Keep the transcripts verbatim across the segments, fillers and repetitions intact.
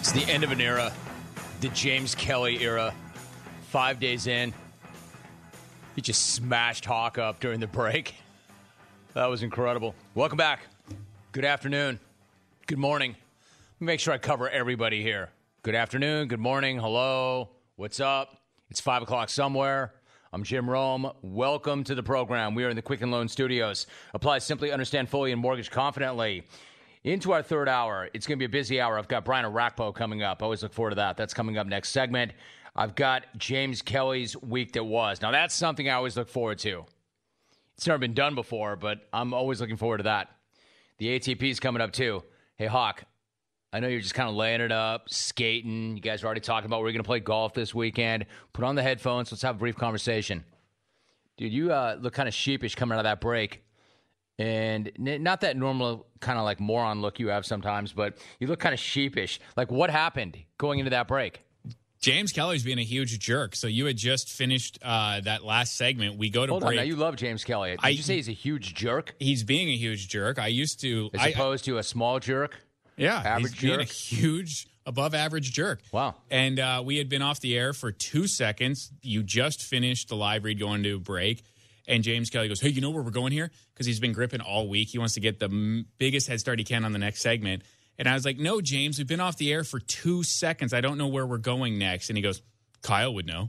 It's the end of an era, the James Kelly era. Five days in, he just smashed Hawk up during the break. That was incredible. Welcome back. Good afternoon. Good morning. Make sure I cover everybody here. Good afternoon. Good morning. Hello. What's up? It's five o'clock somewhere. I'm Jim Rome. Welcome to the program. We are in the Quicken Loan Studios. Apply simply, understand fully, and mortgage confidently. Into our third hour. It's going to be a busy hour. I've got Brian Arakpo coming up. I always look forward to that. That's coming up next segment. I've got James Kelly's week that was. Now, that's something I always look forward to. It's never been done before, but I'm always looking forward to that. The A T P's coming up, too. Hey, Hawk, I know you're just kind of laying it up, skating. You guys are already talking about where you're going to play golf this weekend. Put on the headphones. Let's have a brief conversation. Dude, you uh, look kind of sheepish coming out of that break. And not that normal kind of like moron look you have sometimes, but you look kind of sheepish. Like, what happened going into that break? James Kelly's being a huge jerk. So you had just finished uh, that last segment. We go to Hold break. on, now you love James Kelly. Did I, you say he's a huge jerk? He's being a huge jerk. I used to... As I, opposed to a small jerk? Yeah, average he's jerk? being a huge, above-average jerk. Wow. And uh, we had been off the air for two seconds. You just finished the live read going to break. And James Kelly goes, hey, you know where we're going here? Because he's been gripping all week. He wants to get the m- biggest head start he can on the next segment. And I was like, no, James, we've been off the air for two seconds. I don't know where we're going next. And he goes, Kyle would know.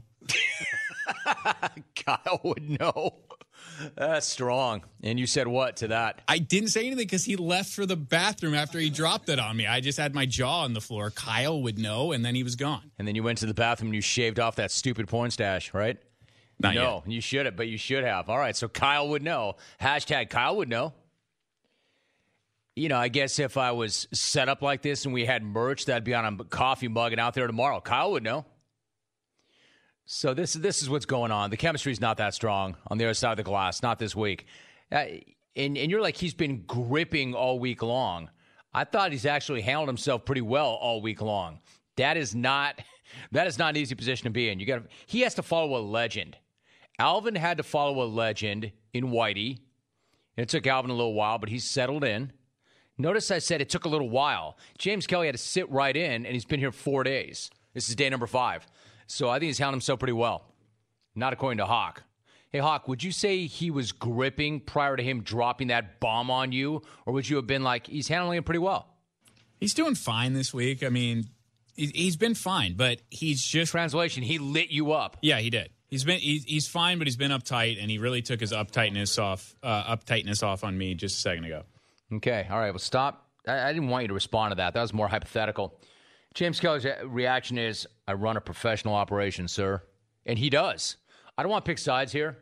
Kyle would know. That's strong. And you said what to that? I didn't say anything because he left for the bathroom after he dropped it on me. I just had my jaw on the floor. Kyle would know, and then he was gone. And then you went to the bathroom and you shaved off that stupid porn stash, right? Not no, yet. you should have, but you should have. All right, so Kyle would know. Hashtag Kyle would know. You know, I guess if I was set up like this and we had merch, that'd be on a coffee mug and out there tomorrow. Kyle would know. So this, this is what's going on. The chemistry's not that strong on the other side of the glass, not this week. Uh, and, and you're like, he's been gripping all week long. I thought he's actually handled himself pretty well all week long. That is not that is not an easy position to be in. You got he has to follow a legend. Alvin had to follow a legend in Whitey. It took Alvin a little while, but he's settled in. Notice I said it took a little while. James Kelly had to sit right in, and he's been here four days. This is day number five. So I think he's handled himself pretty well. Not according to Hawk. Hey, Hawk, would you say he was gripping prior to him dropping that bomb on you? Or would you have been like, he's handling it pretty well? He's doing fine this week. I mean, he's been fine, but he's just... Translation, he lit you up. Yeah, he did. He's been he's, he's fine, but he's been uptight, and he really took his uptightness off uh, uptightness off on me just a second ago. Okay, all right, well, stop. I, I didn't want you to respond to that. That was more hypothetical. James Kelly's reaction is, I run a professional operation, sir. And he does. I don't want to pick sides here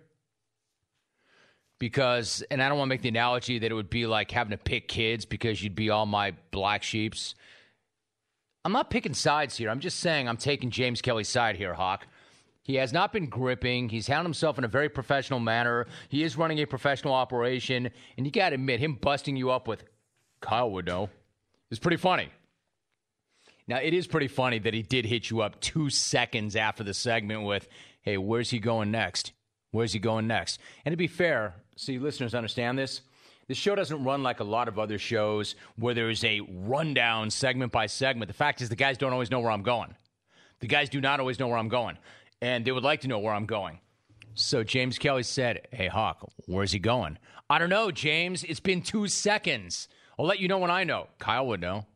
because, and I don't want to make the analogy that it would be like having to pick kids because you'd be all my black sheeps. I'm not picking sides here. I'm just saying I'm taking James Kelly's side here, Hawk. He has not been gripping. He's handled himself in a very professional manner. He is running a professional operation. And you got to admit, him busting you up with Kyle would know is pretty funny. Now, it is pretty funny that he did hit you up two seconds after the segment with, hey, where's he going next? Where's he going next? And to be fair, so you listeners understand this, the show doesn't run like a lot of other shows where there's a rundown segment by segment. The fact is the guys don't always know where I'm going. The guys do not always know where I'm going. And they would like to know where I'm going. So James Kelly said, hey, Hawk, where's he going? I don't know, James. It's been two seconds. I'll let you know when I know. Kyle would know.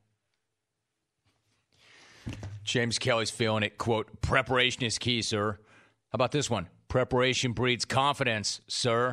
James Kelly's feeling it. Quote, preparation is key, sir. How about this one? Preparation breeds confidence, sir.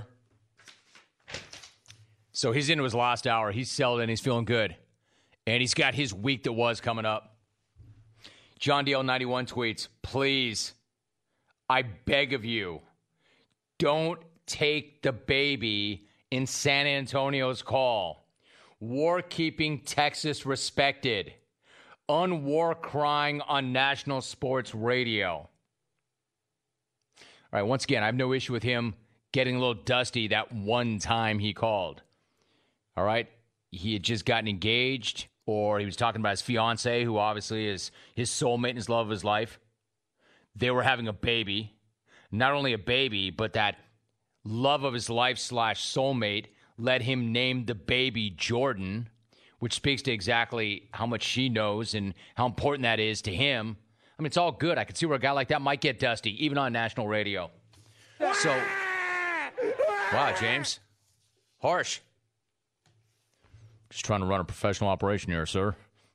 So he's into his last hour. He's settled in. He's feeling good. And he's got his week that was coming up. John D L ninety-one tweets, please, I beg of you, don't take the baby in San Antonio's call. War keeping Texas respected. Unwar crying on national sports radio. All right, once again, I have no issue with him getting a little dusty that one time he called. All right, he had just gotten engaged, or he was talking about his fiance, who obviously is his soulmate and his love of his life. They were having a baby. Not only a baby, but that love of his life slash soulmate let him name the baby Jordan, which speaks to exactly how much she knows and how important that is to him. I mean, it's all good. I can see where a guy like that might get dusty, even on national radio. So, wow, James. Harsh. Just trying to run a professional operation here, sir.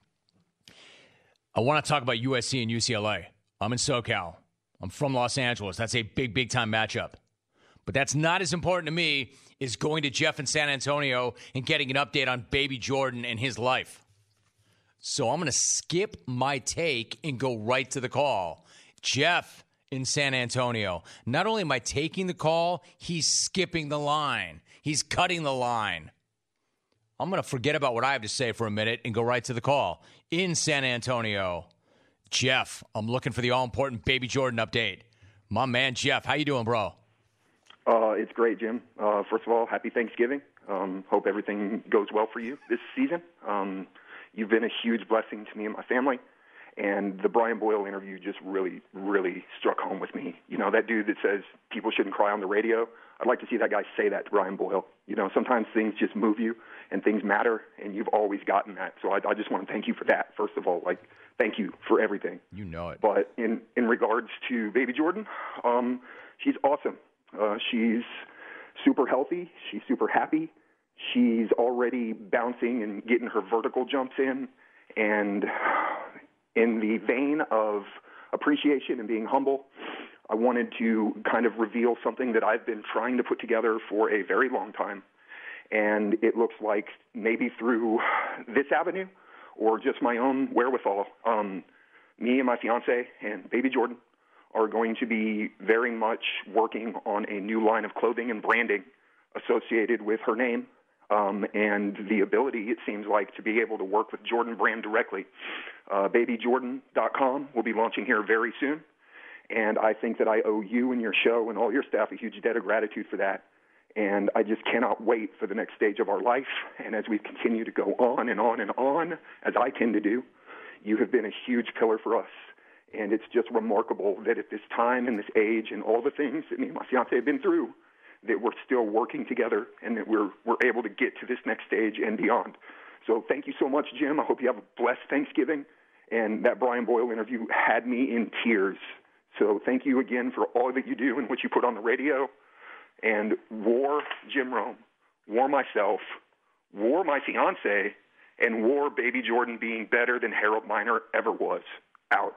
I want to talk about U S C and U C L A. I'm in SoCal. I'm from Los Angeles. That's a big, big-time matchup. But that's not as important to me as going to Jeff in San Antonio and getting an update on Baby Jordan and his life. So I'm going to skip my take and go right to the call. Jeff in San Antonio. Not only am I taking the call, he's skipping the line. He's cutting the line. I'm going to forget about what I have to say for a minute and go right to the call. In San Antonio, Jeff, I'm looking for the all-important Baby Jordan update. My man, Jeff, how you doing, bro? Uh, it's great, Jim. Uh, first of all, happy Thanksgiving. Um, hope everything goes well for you this season. Um, you've been a huge blessing to me and my family. And the Brian Boyle interview just really, really struck home with me. You know, that dude that says people shouldn't cry on the radio, I'd like to see that guy say that to Brian Boyle. You know, sometimes things just move you and things matter, and you've always gotten that. So I, I just want to thank you for that, first of all. Like, thank you for everything. You know it. But in, in regards to Baby Jordan, um, she's awesome. Uh, she's super healthy. She's super happy. She's already bouncing and getting her vertical jumps in. And in the vein of appreciation and being humble, I wanted to kind of reveal something that I've been trying to put together for a very long time. And it looks like maybe through this avenue or just my own wherewithal, um, me and my fiance and Baby Jordan are going to be very much working on a new line of clothing and branding associated with her name. Um, and the ability, it seems like, to be able to work with Jordan Brand directly. Uh, baby jordan dot com will be launching here very soon, and I think that I owe you and your show and all your staff a huge debt of gratitude for that, and I just cannot wait for the next stage of our life, and as we continue to go on and on and on, as I tend to do, you have been a huge pillar for us, and it's just remarkable that at this time and this age and all the things that me and my fiance have been through, that we're still working together and that we're we're able to get to this next stage and beyond. So thank you so much, Jim. I hope you have a blessed Thanksgiving. And that Brian Boyle interview had me in tears. So thank you again for all that you do and what you put on the radio. And war Jim Rome, war myself, war my fiance, and war Baby Jordan being better than Harold Miner ever was. Out.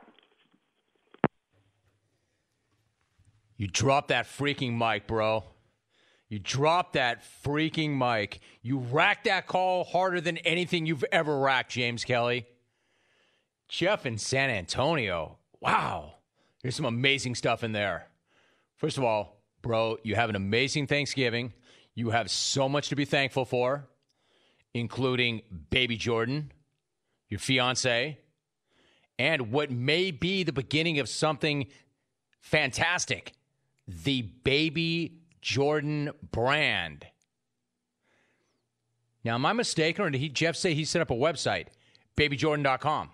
You dropped that freaking mic, bro. You dropped that freaking mic. You racked that call harder than anything you've ever racked, James Kelly. Jeff in San Antonio. Wow. There's some amazing stuff in there. First of all, bro, you have an amazing Thanksgiving. You have so much to be thankful for, including Baby Jordan, your fiance, and what may be the beginning of something fantastic, the Baby Jordan brand. Now, am I mistaken, or did he, Jeff say he set up a website, baby jordan dot com?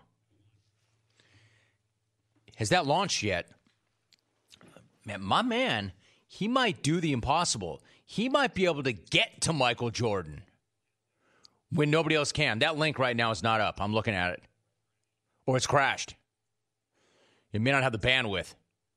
Has that launched yet? Man, my man, he might do the impossible. He might be able to get to Michael Jordan when nobody else can. That link right now is not up. I'm looking at it. Or it's crashed. It may not have the bandwidth.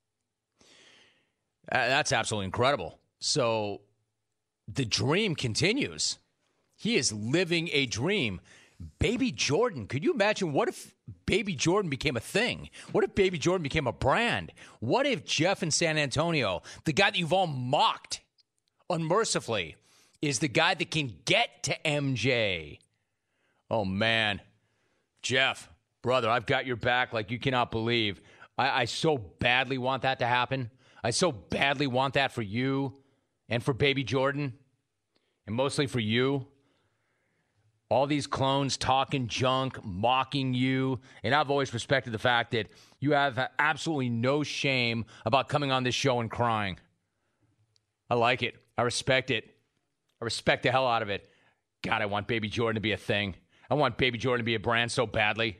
Uh, that's absolutely incredible. So the dream continues. He is living a dream. Baby Jordan, could you imagine what if Baby Jordan became a thing? What if Baby Jordan became a brand? What if Jeff in San Antonio, the guy that you've all mocked unmercifully, is the guy that can get to M J? Oh, man. Jeff, brother, I've got your back like you cannot believe. I, I so badly want that to happen. I so badly want that for you and for Baby Jordan, and mostly for you. All these clones talking junk, mocking you, and I've always respected the fact that you have absolutely no shame about coming on this show and crying. I like it. I respect it. I respect the hell out of it. God, I want Baby Jordan to be a thing. I want Baby Jordan to be a brand so badly.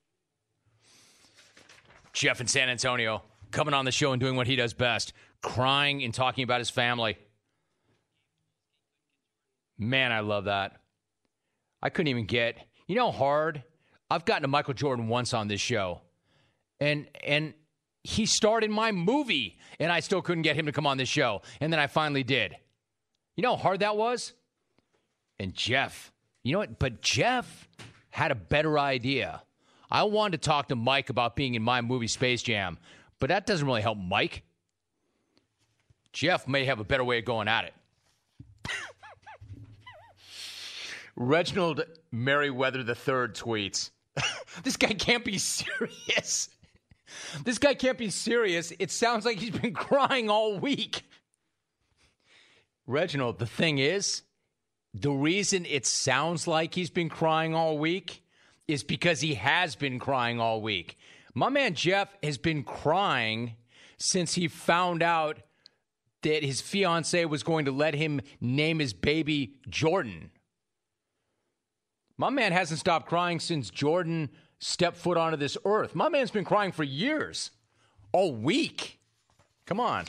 Jeff in San Antonio, coming on the show and doing what he does best, crying and talking about his family. Man, I love that. I couldn't even get, You know how hard? I've gotten to Michael Jordan once on this show, and and he starred in my movie, and I still couldn't get him to come on this show, and then I finally did. You know how hard that was? And Jeff, you know what? But Jeff had a better idea. I wanted to talk to Mike about being in my movie Space Jam, but that doesn't really help Mike. Jeff may have a better way of going at it. Reginald Merriweather the third tweets, this guy can't be serious. This guy can't be serious. It sounds like he's been crying all week. Reginald, the thing is, the reason it sounds like he's been crying all week is because he has been crying all week. My man Jeff has been crying since he found out that his fiancée was going to let him name his baby Jordan. My man hasn't stopped crying since Jordan stepped foot onto this earth. My man's been crying for years. All week. Come on.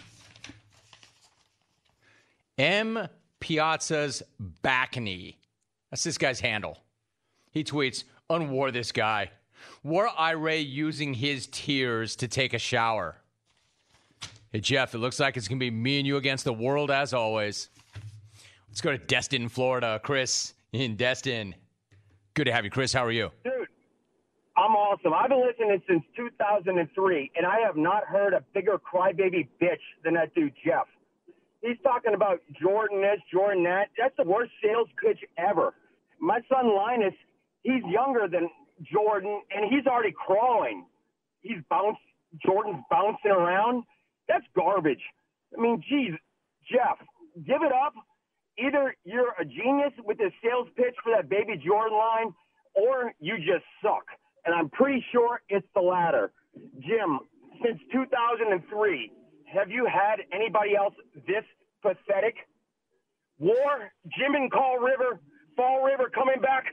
M. Piazza's Backney. That's this guy's handle. He tweets, unwar this guy. Were Ira using his tears to take a shower? Hey, Jeff, it looks like it's going to be me and you against the world as always. Let's go to Destin, Florida. Chris in Destin. Good to have you, Chris. How are you? Dude, I'm awesome. I've been listening since two thousand three, and I have not heard a bigger crybaby bitch than that dude, Jeff. He's talking about Jordan this, Jordan that. That's the worst sales pitch ever. My son Linus, he's younger than Jordan, and he's already crawling. He's bounced. Jordan's bouncing around. That's garbage. I mean, geez, Jeff, give it up. Either you're a genius with this sales pitch for that baby Jordan line, or you just suck. And I'm pretty sure it's the latter. Jim, since two thousand three, have you had anybody else this pathetic? War, Jim and Call River, Fall River coming back.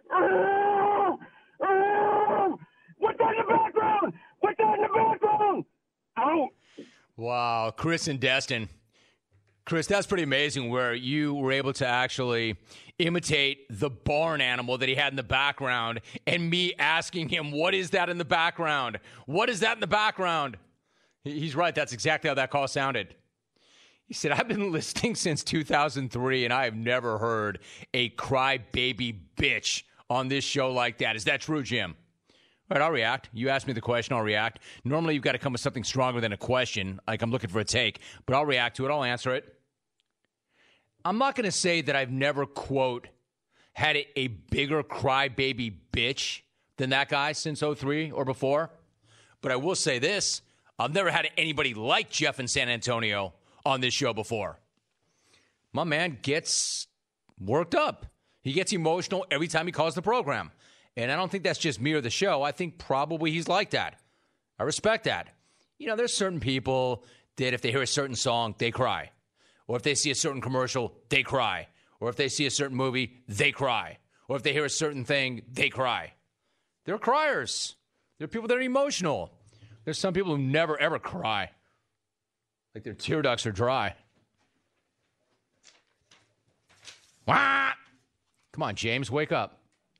What's that in the background? What's that in the background? Out. Wow, Chris and Destin. Chris, that's pretty amazing where you were able to actually imitate the barn animal that he had in the background and me asking him, what is that in the background? What is that in the background? He's right. That's exactly how that call sounded. He said, I've been listening since two thousand three, and I have never heard a crybaby bitch on this show like that. Is that true, Jim? All right, I'll react. You asked me the question, I'll react. Normally, you've got to come with something stronger than a question, like I'm looking for a take, but I'll react to it. I'll answer it. I'm not going to say that I've never, quote, had a, a bigger crybaby bitch than that guy since oh three or before, but I will say this. I've never had anybody like Jeff in San Antonio on this show before. My man gets worked up. He gets emotional every time he calls the program. And I don't think that's just me or the show. I think probably he's like that. I respect that. You know, there's certain people that if they hear a certain song, they cry. Or if they see a certain commercial, they cry. Or if they see a certain movie, they cry. Or if they hear a certain thing, they cry. They're criers. They're people that are emotional. There's some people who never, ever cry. Like their tear ducts are dry. Wah! Come on, James, wake up.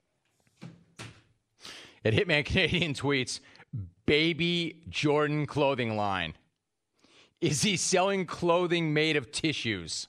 At Hitman Canadian tweets, Baby Jordan clothing line. Is he selling clothing made of tissues?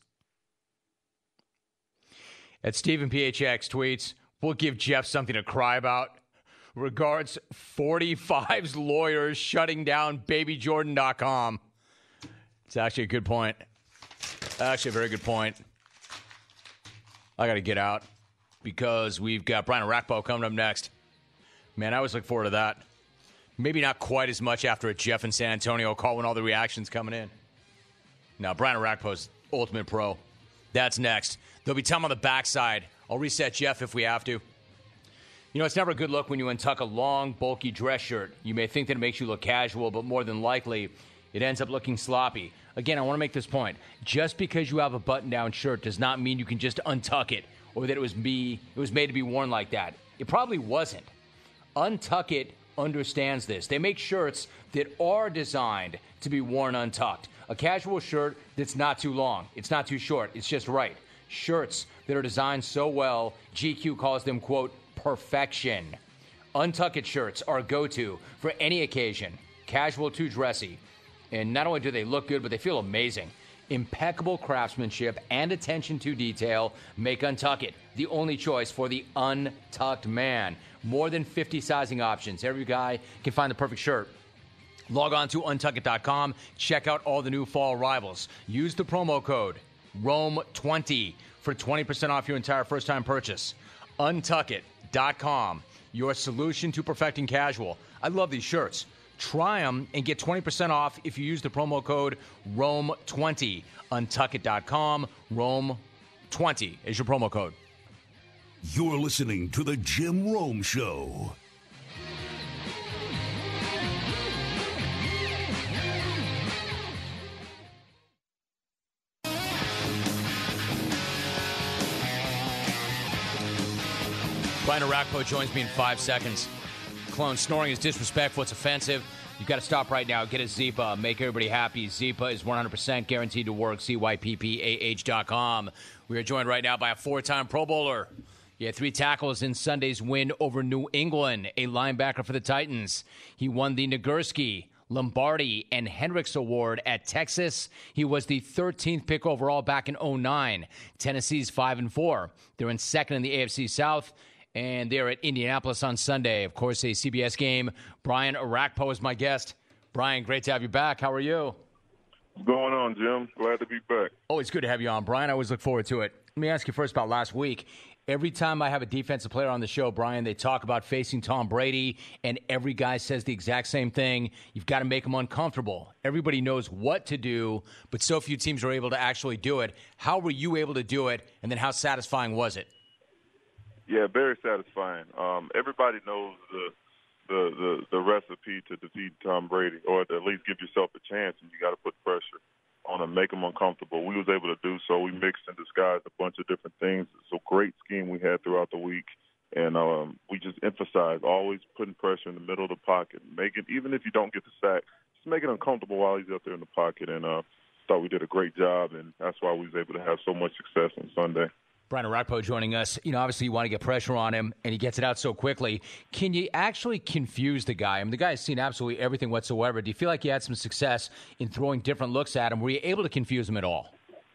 At Stephen P H X tweets, we'll give Jeff something to cry about. Regards, forty-five's lawyers shutting down baby jordan dot com. It's actually a good point. Actually a very good point. I got to get out because we've got Brian Arakpo coming up next. Man, I always look forward to that. Maybe not quite as much after a Jeff in San Antonio call when all the reactions coming in. Now, Brian Arakpo's Ultimate Pro. That's next. There'll be time on the backside. I'll reset Jeff if we have to. You know, it's never a good look when you untuck a long, bulky dress shirt. You may think that it makes you look casual, but more than likely, it ends up looking sloppy. Again, I want to make this point. Just because you have a button-down shirt does not mean you can just untuck it or that it was be, it was made to be worn like that. It probably wasn't. Untuck It understands this. They make shirts that are designed to be worn untucked. A casual shirt that's not too long. It's not too short. It's just right. Shirts that are designed so well, G Q calls them, quote, perfection. Untuck It shirts are a go-to for any occasion, casual to dressy. And not only do they look good, but they feel amazing. Impeccable craftsmanship and attention to detail make Untuck It the only choice for the untucked man. More than fifty sizing options. Every guy can find the perfect shirt. Log on to untuck it dot com. Check out all the new fall arrivals. Use the promo code Rome twenty for twenty percent off your entire first-time purchase. untuck it dot com, your solution to perfecting casual. I love these shirts. Try them and get twenty percent off if you use the promo code Rome twenty. untuck it dot com, Rome twenty is your promo code. You're listening to The Jim Rome Show. Brian Arakpo joins me in five seconds. Clone, snoring is disrespectful. It's offensive. You've got to stop right now. Get a Zyppah. Make everybody happy. Zyppah is one hundred percent guaranteed to work. Z Y P P A H dot com. We are joined right now by a four-time Pro Bowler. He had three tackles in Sunday's win over New England, a linebacker for the Titans. He won the Nagurski, Lombardi, and Hendricks Award at Texas. He was the thirteenth pick overall back in oh nine. Tennessee's five and four. They're in second in the A F C South. And they're at Indianapolis on Sunday. Of course, a C B S game. Brian Arakpo is my guest. Brian, great to have you back. How are you? What's going on, Jim? Glad to be back. Always good to have you on, Brian. I always look forward to it. Let me ask you first about last week. Every time I have a defensive player on the show, Brian, they talk about facing Tom Brady, and every guy says the exact same thing. You've got to make them uncomfortable. Everybody knows what to do, but so few teams are able to actually do it. How were you able to do it, and then how satisfying was it? Yeah, very satisfying. Um, everybody knows the, the the the recipe to defeat Tom Brady, or to at least give yourself a chance, and you got to put pressure on him, make him uncomfortable. We was able to do so. We mixed and disguised a bunch of different things. It's a great scheme we had throughout the week, and um, we just emphasized always putting pressure in the middle of the pocket, make it, even if you don't get the sack, just make it uncomfortable while he's out there in the pocket. And uh, thought we did a great job, and that's why we was able to have so much success on Sunday. Brian Arakpo joining us. You know, obviously you want to get pressure on him, and he gets it out so quickly. Can you actually confuse the guy? I mean, the guy has seen absolutely everything whatsoever. Do you feel like you had some success in throwing different looks at him? Were you able to confuse him at all?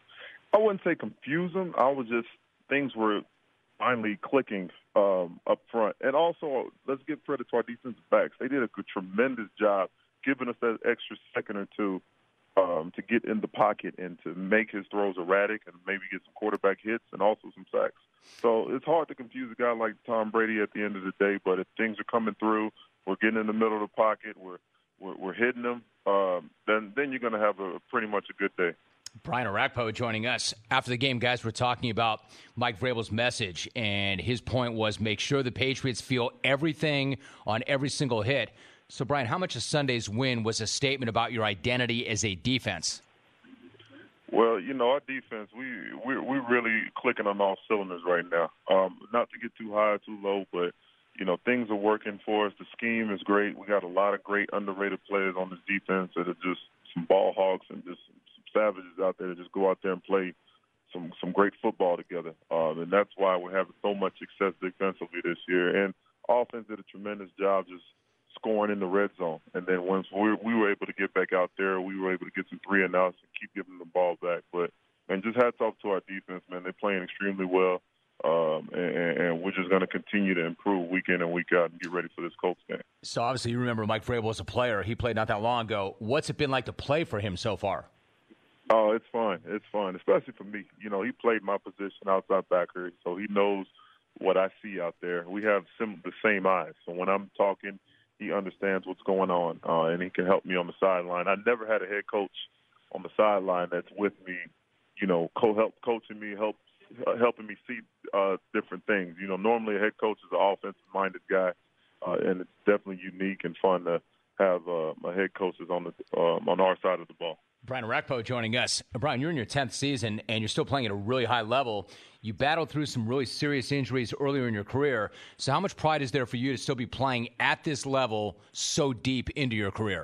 I wouldn't say confuse him. I was just, things were finally clicking um, up front. And also, let's give credit to our defensive backs. They did a good, tremendous job giving us that extra second or two Um, to get in the pocket and to make his throws erratic and maybe get some quarterback hits and also some sacks. So it's hard to confuse a guy like Tom Brady at the end of the day, but if things are coming through, we're getting in the middle of the pocket, we're we're, we're hitting them, um, then, then you're going to have a pretty much a good day. Brian Arakpo joining us. After the game, guys, we're talking about Mike Vrabel's message, and his point was make sure the Patriots feel everything on every single hit. So, Brian, how much of Sunday's win was a statement about your identity as a defense? Well, you know, our defense, we, we're, we're really clicking on all cylinders right now. Um, not to get too high or too low, but, you know, things are working for us. The scheme is great. We got a lot of great underrated players on this defense that are just some ball hogs and just some, some savages out there that just go out there and play some, some great football together. Um, and that's why we're having so much success defensively this year. And offense did a tremendous job just scoring in the red zone. And then once we, we were able to get back out there, we were able to get some three and outs and keep giving the ball back. But, and just hats off to our defense, man. They're playing extremely well. Um, and, and we're just going to continue to improve week in and week out and get ready for this Colts game. So obviously you remember Mike Vrabel as a player. He played not that long ago. What's it been like to play for him so far? Oh, it's fun. It's fun, especially for me. You know, he played my position outside backer, so he knows what I see out there. We have sim- the same eyes. So when I'm talking, he understands what's going on, uh, and he can help me on the sideline. I never had a head coach on the sideline that's with me, you know, co-help coaching me, help uh, helping me see uh, different things. You know, normally a head coach is an offensive-minded guy, uh, and it's definitely unique and fun to have uh, my head coaches on the um, on our side of the ball. Brian Arakpo joining us. Brian, you're in your tenth season, and you're still playing at a really high level. You battled through some really serious injuries earlier in your career. So how much pride is there for you to still be playing at this level so deep into your career?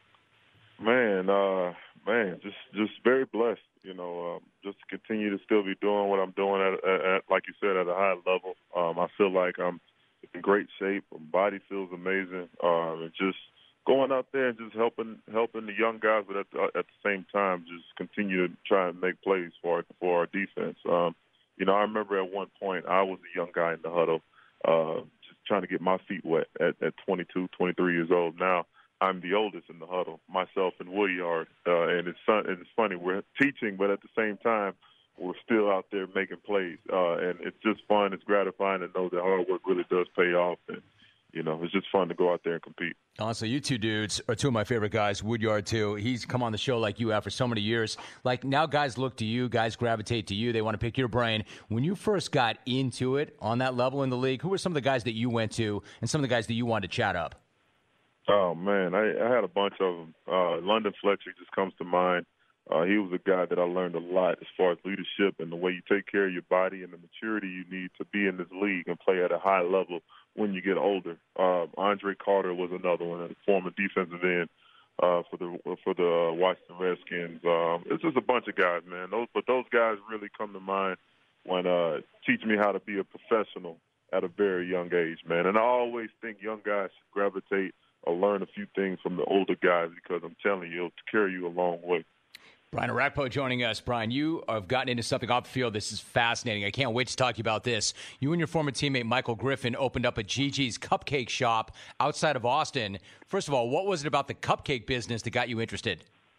Man, uh, man, just just very blessed, you know, um, just to continue to still be doing what I'm doing at, at, at like you said, at a high level. Um, I feel like I'm in great shape. Her body feels amazing. Um, and just going out there and just helping helping the young guys, but at the, at the same time, just continue to try and make plays for our, for our defense. Um, you know, I remember at one point I was a young guy in the huddle, uh, just trying to get my feet wet at, at twenty-two, twenty-three years old. Now I'm the oldest in the huddle, myself and Woodyard. Uh, and it's, and it's funny, we're teaching, but at the same time, we're still out there making plays. Uh, and it's just fun. It's gratifying to know that hard work really does pay off. And, you know, it's just fun to go out there and compete. Honestly, you two dudes are two of my favorite guys. Woodyard, too. He's come on the show like you have for so many years. Like, now guys look to you. Guys gravitate to you. They want to pick your brain. When you first got into it on that level in the league, who were some of the guys that you went to and some of the guys that you wanted to chat up? Oh, man, I, I had a bunch of them. Uh, London Fletcher just comes to mind. Uh, he was a guy that I learned a lot as far as leadership and the way you take care of your body and the maturity you need to be in this league and play at a high level when you get older. Uh, Andre Carter was another one, a former defensive end uh, for the for the uh, Washington Redskins. Um, it's just a bunch of guys, man. Those, but those guys really come to mind when uh, teaching me how to be a professional at a very young age, man. And I always think young guys should gravitate or learn a few things from the older guys because I'm telling you, it'll carry you a long way. Brian Orakpo joining us. Brian, you have gotten into something off the field. This is fascinating. I can't wait to talk to you about this. You and your former teammate Michael Griffin opened up a Gigi's Cupcake Shop outside of Austin. First of all, what was it about the cupcake business that got you interested?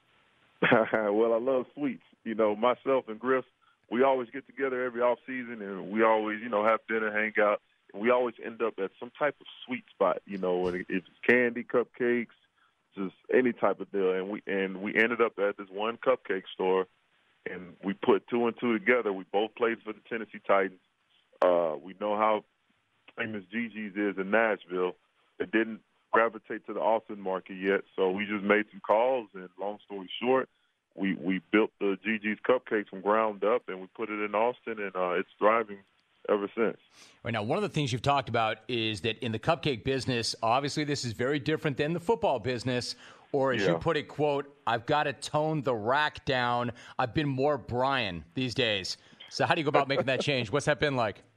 Well, I love sweets. You know, myself and Griff, we always get together every off season, and we always, you know, have dinner, hang out. And we always end up at some type of sweet spot, you know, and it's candy, cupcakes, just any type of deal. And we and we ended up at this one cupcake store, and we put two and two together. We both played for the Tennessee Titans. Uh, we know how famous Gigi's is in Nashville. It didn't gravitate to the Austin market yet, so we just made some calls, and long story short, we, we built the Gigi's Cupcakes from ground up, and we put it in Austin, and uh, it's thriving ever since. Right now, one of the things you've talked about is that in the cupcake business, obviously this is very different than the football business, or as yeah. you put it, quote, I've got to tone the rack down. I've been more Brian these days. So how do you go about making that change? What's that been like?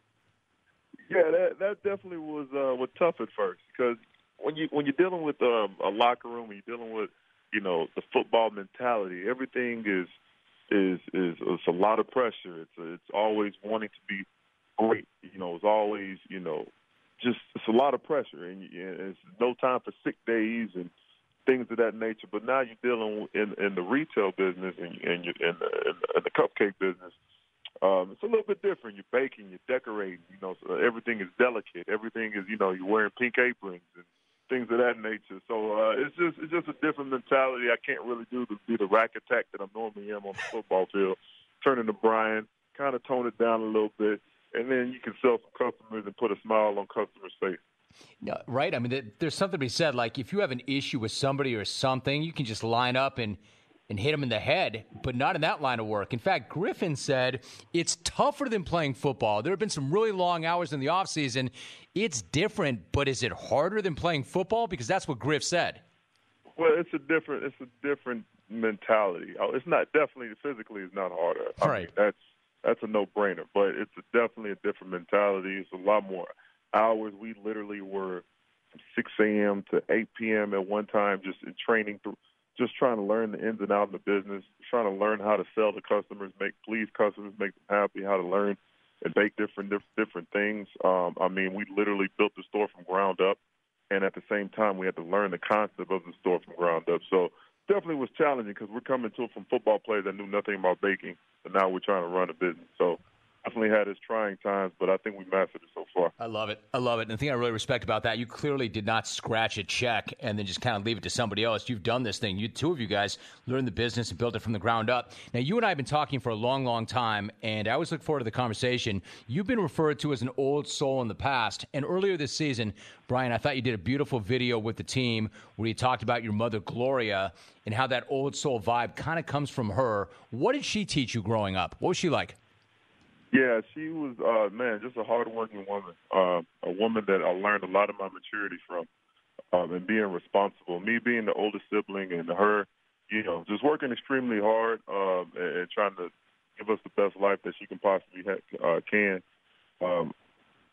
Yeah, that, that definitely was uh, was tough at first because when you when you're dealing with um, a locker room, when you're dealing with you know the football mentality, everything is is is it's a lot of pressure. It's a, it's always wanting to be great. You know, it's always you know just it's a lot of pressure, and, you, and it's no time for sick days and things of that nature. But now you're dealing in in the retail business and, and you're in the, in the in the cupcake business. Um, it's a little bit different. You're baking, you're decorating, you know, so everything is delicate. Everything is, you know, you're wearing pink aprons and things of that nature. So uh, it's just it's just a different mentality. I can't really do the, do the rack attack that I normally am on the football field. Turn into Brian, kind of tone it down a little bit, and then you can sell some customers and put a smile on customers' face. Yeah, right. I mean, there's something to be said. Like, if you have an issue with somebody or something, you can just line up and and hit him in the head, but not in that line of work. In fact, Griffin said it's tougher than playing football. There have been some really long hours in the offseason. It's different, but is it harder than playing football? Because that's what Griff said. Well, it's a different it's a different mentality. It's not definitely physically it's not harder. I right. mean, that's that's a no-brainer, but it's a, definitely a different mentality. It's a lot more hours. We literally were from six a.m. to eight p.m. at one time just in training through just trying to learn the ins and outs of the business, trying to learn how to sell to customers, make please customers, make them happy, how to learn and bake different different things. Um, I mean, we literally built the store from ground up, and at the same time, we had to learn the concept of the store from ground up. So definitely was challenging because we're coming to it from football players that knew nothing about baking, and now we're trying to run a business. So definitely had its trying times, but I think we mastered it so far. I love it. I love it. And the thing I really respect about that, you clearly did not scratch a check and then just kind of leave it to somebody else. You've done this thing. You two of you guys learned the business and built it from the ground up. Now, you and I have been talking for a long, long time, and I always look forward to the conversation. You've been referred to as an old soul in the past, and earlier this season, Brian, I thought you did a beautiful video with the team where you talked about your mother, Gloria, and how that old soul vibe kind of comes from her. What did she teach you growing up? What was she like? Yeah, she was, uh, man, just a hard-working woman, uh, a woman that I learned a lot of my maturity from, um, and being responsible. Me being the oldest sibling and her, you know, just working extremely hard um, and, and trying to give us the best life that she can possibly ha- uh, can. Um,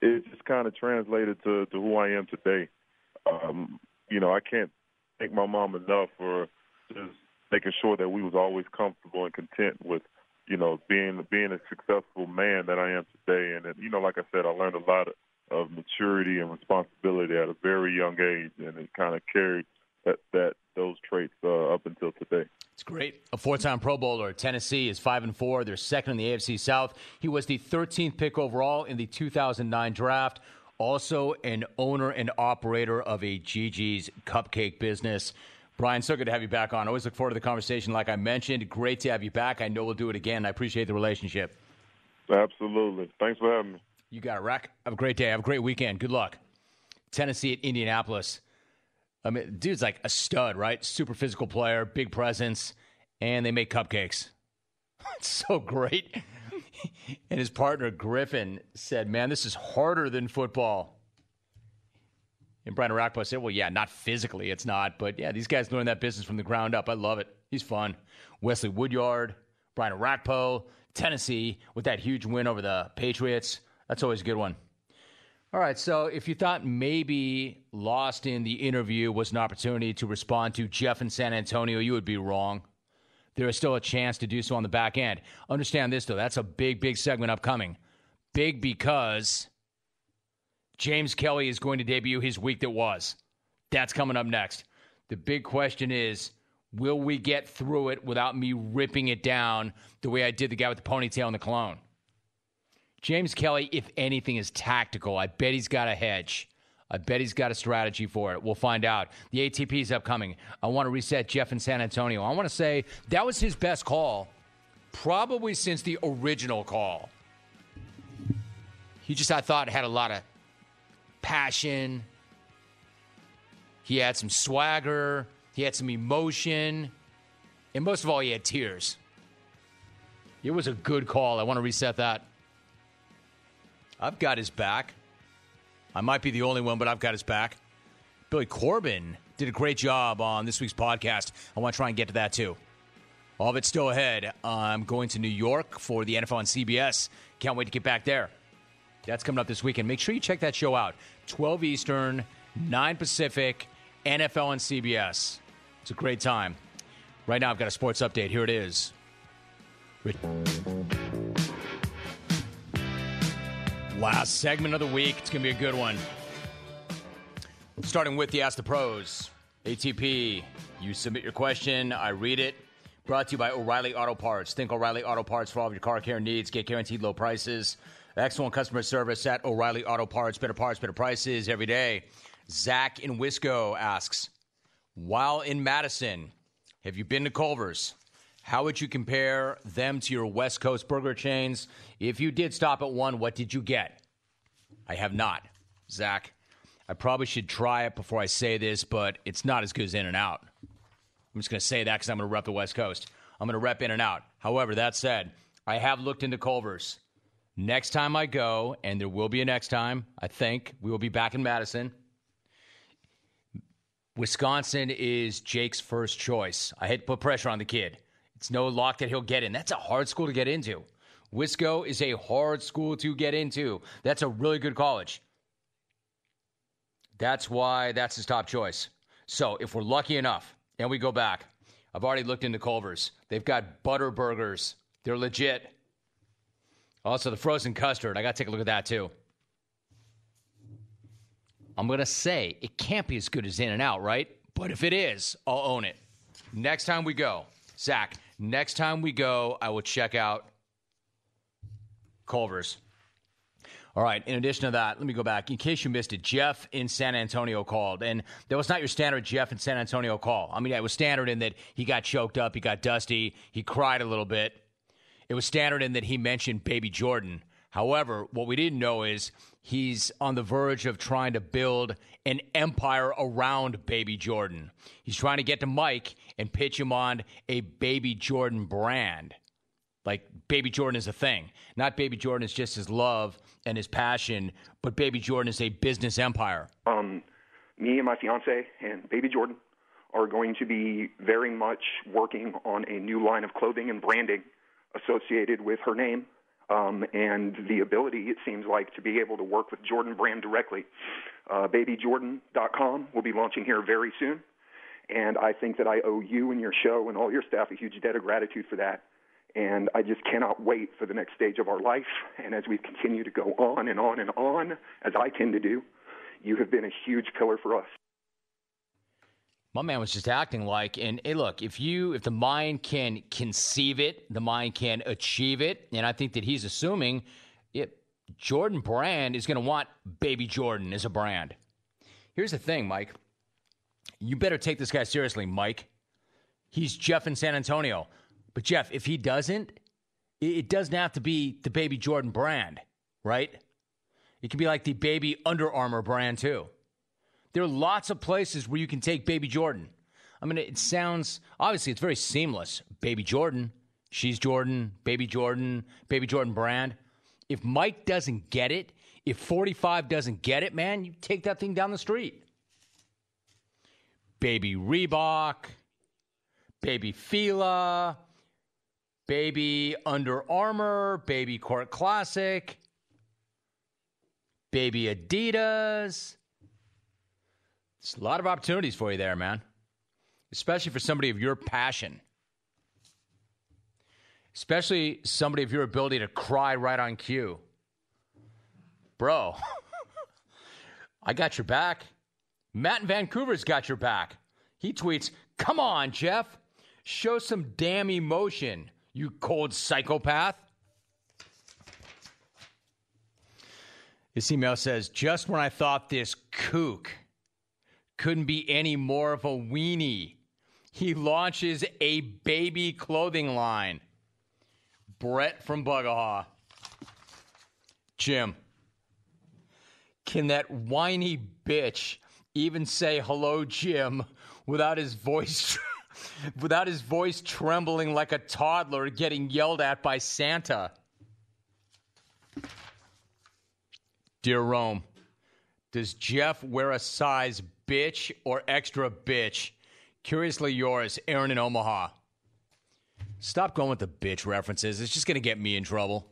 it just kind of translated to, to who I am today. Um, you know, I can't thank my mom enough for just making sure that we was always comfortable and content with, you know, being being a successful man that I am today. And, you know, like I said, I learned a lot of, of maturity and responsibility at a very young age, and it kind of carried that, that those traits uh, up until today. It's great. A four-time Pro Bowler. Tennessee is five and four. They're second in the A F C South. He was the thirteenth pick overall in the two thousand nine draft. Also an owner and operator of a Gigi's Cupcake business. Brian, so good to have you back on. Always look forward to the conversation. Like I mentioned, great to have you back. I know we'll do it again. I appreciate the relationship. Absolutely. Thanks for having me. You got it, Rack. Have a great day. Have a great weekend. Good luck. Tennessee at Indianapolis. I mean, dude's like a stud, right? Super physical player, big presence, and they make cupcakes. It's so great. And his partner, Griffin, said, man, this is harder than football. And Brian Arakpo said, well, yeah, not physically, it's not. But, yeah, these guys learn that business from the ground up. I love it. He's fun. Wesley Woodyard, Brian Arakpo, Tennessee with that huge win over the Patriots. That's always a good one. All right, so if you thought maybe lost in the interview was an opportunity to respond to Jeff in San Antonio, you would be wrong. There is still a chance to do so on the back end. Understand this, though. That's a big, big segment upcoming. Big because James Kelly is going to debut his week that was. That's coming up next. The big question is, will we get through it without me ripping it down the way I did the guy with the ponytail and the cologne? James Kelly, if anything, is tactical. I bet he's got a hedge. I bet he's got a strategy for it. We'll find out. The A T P is upcoming. I want to reset Jeff in San Antonio. I want to say that was his best call, probably since the original call. He just, I thought, had a lot of passion. He had some swagger. He had some emotion. And most of all, he had tears. It was a good call. I want to reset that. I've got his back. I might be the only one, but I've got his back. Billy Corbin did a great job on this week's podcast. I want to try and get to that, too. All of it's still ahead. I'm going to New York for the N F L on C B S. Can't wait to get back there. That's coming up this weekend. Make sure you check that show out. twelve Eastern, nine Pacific, N F L on C B S. It's a great time. Right now, I've got a sports update. Here it is. Rich- Last segment of the week. It's going to be a good one. Starting with the Ask the Pros. A T P, you submit your question. I read it. Brought to you by O'Reilly Auto Parts. Think O'Reilly Auto Parts for all of your car care needs. Get guaranteed low prices. Excellent customer service at O'Reilly Auto Parts. Better parts, better prices every day. Zach in Wisco asks, while in Madison, have you been to Culver's? How would you compare them to your West Coast burger chains? If you did stop at one, what did you get? I have not. Zach, I probably should try it before I say this, but it's not as good as In-N-Out. I'm just going to say that because I'm going to rep the West Coast. I'm going to rep In-N-Out. However, that said, I have looked into Culver's. Next time I go, and there will be a next time, I think, we will be back in Madison. Wisconsin is Jake's first choice. I hate to put pressure on the kid. It's no lock that he'll get in. That's a hard school to get into. Wisco is a hard school to get into. That's a really good college. That's why that's his top choice. So if we're lucky enough and we go back, I've already looked into Culver's. They've got butter burgers. They're legit. Also, the frozen custard. I got to take a look at that, too. I'm going to say it can't be as good as In-N-Out, right? But if it is, I'll own it. Next time we go, Zach, next time we go, I will check out Culver's. All right, in addition to that, let me go back. In case you missed it, Jeff in San Antonio called. And that was not your standard Jeff in San Antonio call. I mean, it was standard in that he got choked up, he got dusty, he cried a little bit. It was standard in that he mentioned Baby Jordan. However, what we didn't know is he's on the verge of trying to build an empire around Baby Jordan. He's trying to get to Mike and pitch him on a Baby Jordan brand. Like, Baby Jordan is a thing. Not Baby Jordan is just his love and his passion, but Baby Jordan is a business empire. Um, me and my fiance and Baby Jordan are going to be very much working on a new line of clothing and branding associated with her name. um, and the ability, it seems like, to be able to work with Jordan Brand directly. Uh, baby jordan dot com will be launching here very soon, and I think that I owe you and your show and all your staff a huge debt of gratitude for that. And I just cannot wait for the next stage of our life. And as we continue to go on and on and on, as I tend to do, you have been a huge pillar for us. My man was just acting like, and hey, look, if you, if the mind can conceive it, the mind can achieve it, and I think that he's assuming it, Jordan Brand is going to want Baby Jordan as a brand. Here's the thing, Mike. You better take this guy seriously, Mike. He's Jeff in San Antonio. But, Jeff, if he doesn't, it doesn't have to be the Baby Jordan brand, right? It can be like the Baby Under Armour brand, too. There are lots of places where you can take Baby Jordan. I mean, it sounds, obviously, it's very seamless. Baby Jordan, she's Jordan, Baby Jordan, Baby Jordan brand. If Mike doesn't get it, if forty-five doesn't get it, man, you take that thing down the street. Baby Reebok, Baby Fila, Baby Under Armour, Baby Court Classic, Baby Adidas. There's a lot of opportunities for you there, man. Especially for somebody of your passion. Especially somebody of your ability to cry right on cue. Bro, I got your back. Matt in Vancouver's got your back. He tweets, "Come on, Jeff. Show some damn emotion, you cold psychopath." This email says, "Just when I thought this kook couldn't be any more of a weenie, he launches a baby clothing line." Brett from Bugahaw. Jim, can that whiny bitch even say hello, Jim, without his voice without his voice trembling like a toddler getting yelled at by Santa? Dear Rome, does Jeff wear a size bitch or extra bitch? Curiously yours, Aaron in Omaha. Stop going with the bitch references. It's just going to get me in trouble.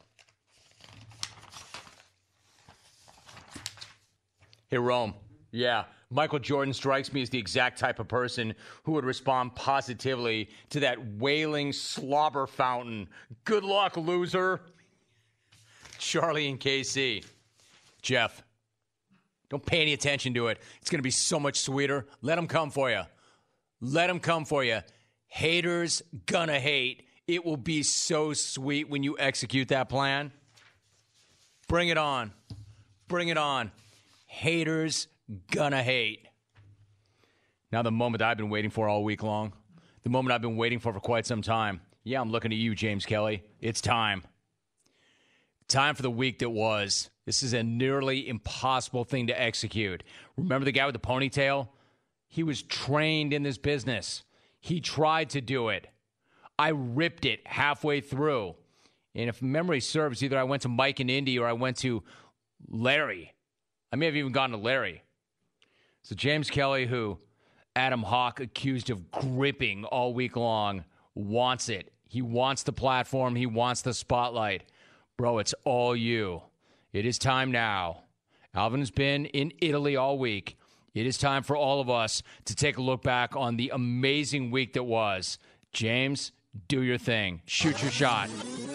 Hey, Rome. Yeah, Michael Jordan strikes me as the exact type of person who would respond positively to that wailing slobber fountain. Good luck, loser. Charlie and K C. Jeff, don't pay any attention to it. It's going to be so much sweeter. Let them come for you. Let them come for you. Haters gonna hate. It will be so sweet when you execute that plan. Bring it on. Bring it on. Haters gonna hate. Now the moment I've been waiting for all week long. The moment I've been waiting for for quite some time. Yeah, I'm looking at you, James Kelly. It's time. Time for the week that was. This is a nearly impossible thing to execute. Remember the guy with the ponytail? He was trained in this business. He tried to do it. I ripped it halfway through. And if memory serves, either I went to Mike and Indy or I went to Larry. I may have even gone to Larry. So James Kelly, who Adam Hawk accused of gripping all week long, wants it. He wants the platform. He wants the spotlight. Bro, it's all you. It is time now. Alvin has been in Italy all week. It is time for all of us to take a look back on the amazing week that was. James, do your thing. Shoot your shot.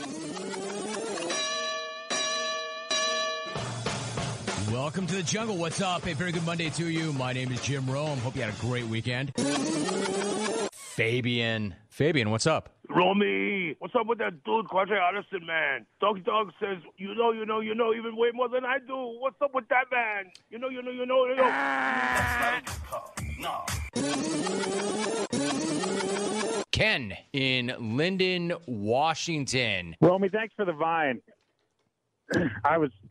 Welcome to the jungle. What's up? A very good Monday to you. My name is Jim Rome. Hope you had a great weekend. Fabian. Fabian, what's up? Romy, what's up with that dude, Quadre Addison, man? Doggy Dog says, you know, you know, you know, even way more than I do. What's up with that, man? You know, you know, you know, you know. That's not no. Ken in Linden, Washington. Romy, thanks for the vine. I was...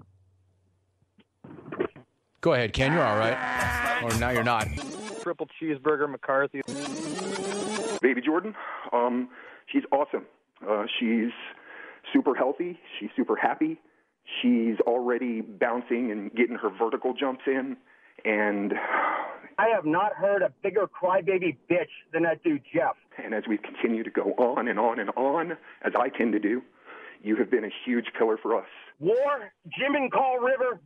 Go ahead, Ken. You're all right. Or now you're not. Triple cheeseburger McCarthy. Baby Jordan, um, she's awesome. Uh, she's super healthy. She's super happy. She's already bouncing and getting her vertical jumps in. And I have not heard a bigger crybaby bitch than that dude, Jeff. And as we continue to go on and on and on, as I tend to do, You have been a huge pillar for us. War, Jim and Call River.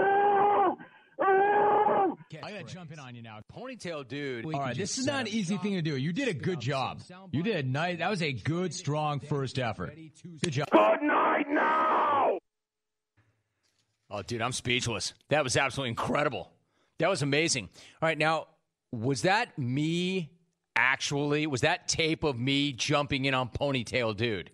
I got to jump in on you now. Ponytail dude. All right, this is not an easy thing to do. You did a good job. You did a nice, that was a good, strong first effort. Good job. Good night now! Oh, dude, I'm speechless. That was absolutely incredible. That was amazing. All right, now, was that me actually, was that tape of me jumping in on Ponytail dude?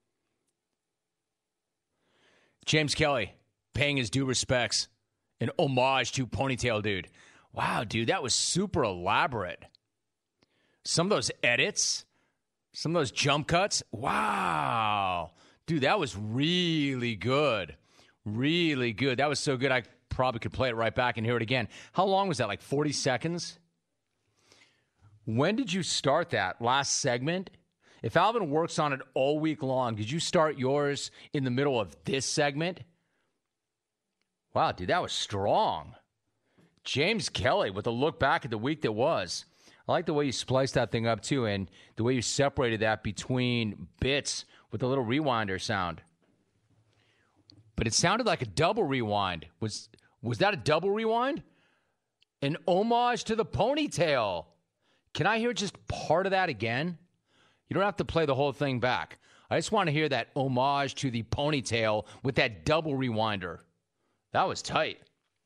James Kelly paying his due respects. An homage to Ponytail dude. Wow, dude, that was super elaborate. Some of those edits, some of those jump cuts. Wow. Dude, that was really good. Really good. That was so good I probably could play it right back and hear it again. How long was that? Like forty seconds? When did you start that? Last segment? If Alvin works on it all week long, did you start yours in the middle of this segment? Wow, dude, that was strong. James Kelly with a look back at the week that was. I like the way you spliced that thing up, too, and the way you separated that between bits with a little rewinder sound. But it sounded like a double rewind. Was was that a double rewind? An homage to the Ponytail. Can I hear just part of that again? You don't have to play the whole thing back. I just want to hear that homage to the Ponytail with that double rewinder. That was tight.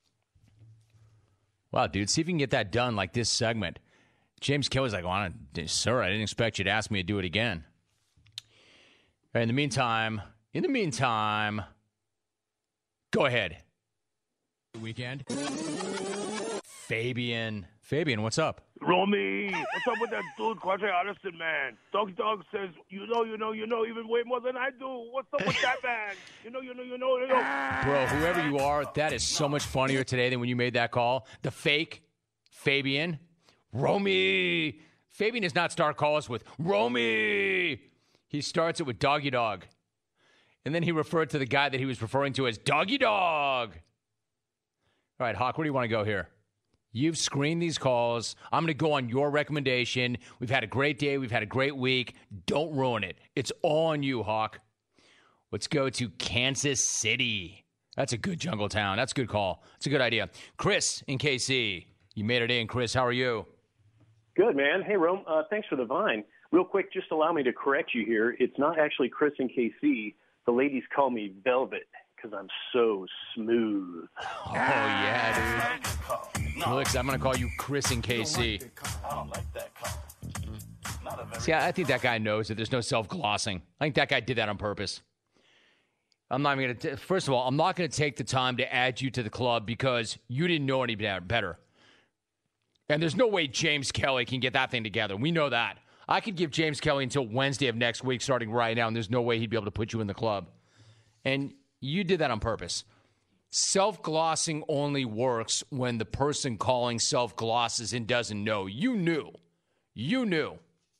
Wow, dude, see if you can get that done like this segment. James Kelly's like, well, sir, I didn't expect you to ask me to do it again. In the meantime, in the meantime, go ahead. Weekend. Fabian. Fabian, what's up? Romy, what's up with that dude, Quadre Addison, man? Doggy Dog says, you know, you know, you know, even way more than I do. What's up with that, man? You know, you know, you know, you know. Bro, whoever you are, that is so much funnier today than when you made that call. The fake Fabian. Romy. Fabian does not start calls with Romy. He starts it with Doggy Dog. And then he referred to the guy that he was referring to as Doggy Dog. All right, Hawk, where do you want to go here? You've screened these calls. I'm going to go on your recommendation. We've had a great day. We've had a great week. Don't ruin it. It's all on you, Hawk. Let's go to Kansas City. That's a good jungle town. That's a good call. It's a good idea. Chris in K C. You made it in. Chris, how are you? Good, man. Hey, Rome. Uh, thanks for the vine. Real quick, just allow me to correct you here. It's not actually Chris in K C. The ladies call me Velvet because I'm so smooth. Oh, yeah, dude. Felix, I'm going to call you Chris in K C. See, I think that guy knows that there's no self-glossing. I think that guy did that on purpose. I'm not even going to, first of all, I'm not going to take the time to add you to the club because you didn't know any better. And there's no way James Kelly can get that thing together. We know that. I could give James Kelly until Wednesday of next week starting right now, and there's no way he'd be able to put you in the club. And you did that on purpose. Self-glossing only works when the person calling self-glosses and doesn't know. You knew. You knew.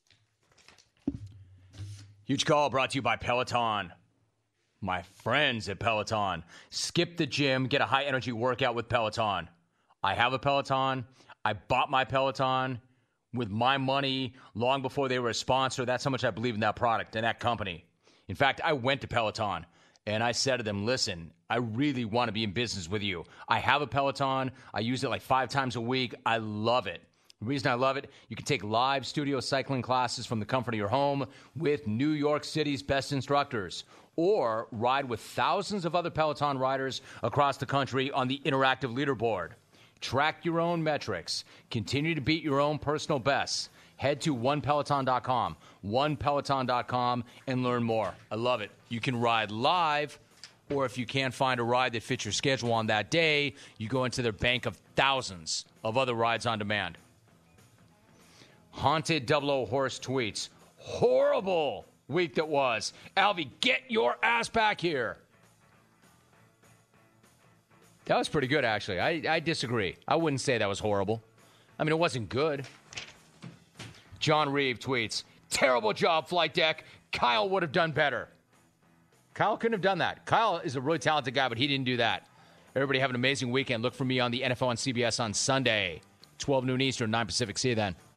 Huge call brought to you by Peloton. My friends at Peloton. Skip the gym, get a high-energy workout with Peloton. I have a Peloton. I bought my Peloton with my money long before they were a sponsor. That's how much I believe in that product and that company. In fact, I went to Peloton. And I said to them, listen, I really want to be in business with you. I have a Peloton. I use it like five times a week. I love it. The reason I love it, you can take live studio cycling classes from the comfort of your home with New York City's best instructors, or ride with thousands of other Peloton riders across the country on the interactive leaderboard. Track your own metrics. Continue to beat your own personal bests. Head to one peloton dot com, one peloton dot com, and learn more. I love it. You can ride live, or if you can't find a ride that fits your schedule on that day, you go into their bank of thousands of other rides on demand. Haunted Double O Horse tweets, horrible week that was. Alvy, get your ass back here. That was pretty good, actually. I, I disagree. I wouldn't say that was horrible. I mean, it wasn't good. John Reeve tweets, terrible job, Flight Deck. Kyle would have done better. Kyle couldn't have done that. Kyle is a really talented guy, but he didn't do that. Everybody have an amazing weekend. Look for me on the N F L on C B S on Sunday, twelve noon Eastern, nine Pacific. See you then.